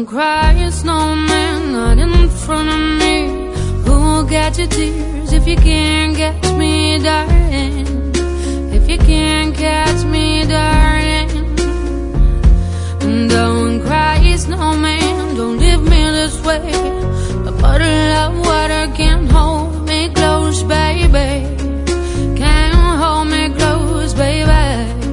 Don't cry, snowman, not in front of me. Who will catch your tears if you can't catch me, darling? If you can't catch me, darling. Don't cry, snowman, don't leave me this way. A bottle of water can't hold me close, baby. Can't hold me close, baby.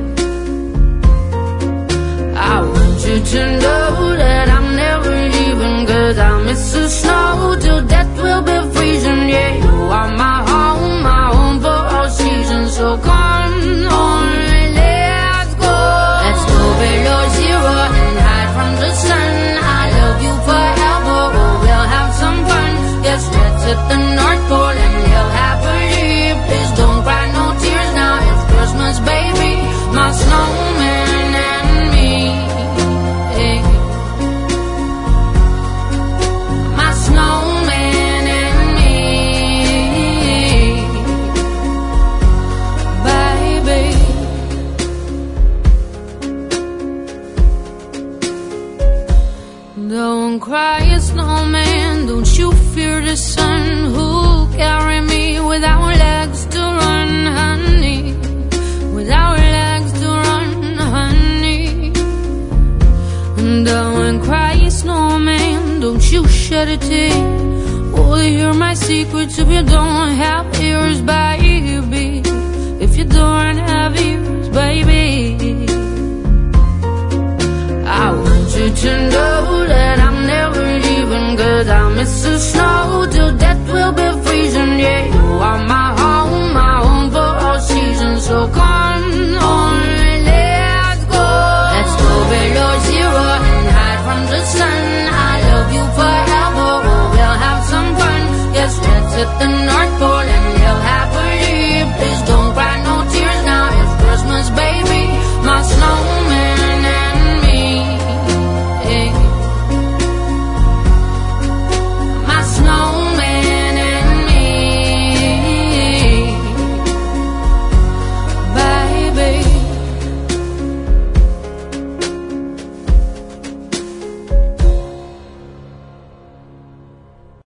I want you to know that I'm never leaving, 'cause I miss the snow till death will be freezing. Yeah, you are my home for all seasons. So come on, let's go. Let's go below zero and hide from the sun. I love you forever, oh, we'll have some fun. Yes, let's hit the North Pole and live happily. Please don't cry no tears now, it's Christmas, baby. My snowman and me, hey. My snowman and me, baby. Don't cry, snowman, don't you fear the sun. Who'll carry me without legs to run, honey? Without legs to run, honey. Don't cry, snowman, don't you shed a tear. Oh, hear my secrets if you don't have ears, baby. If you don't have ears, baby. I want you to know that I'm never leaving, 'cause I miss the snow till death will be freezing. Yeah, you are my home for all seasons. So come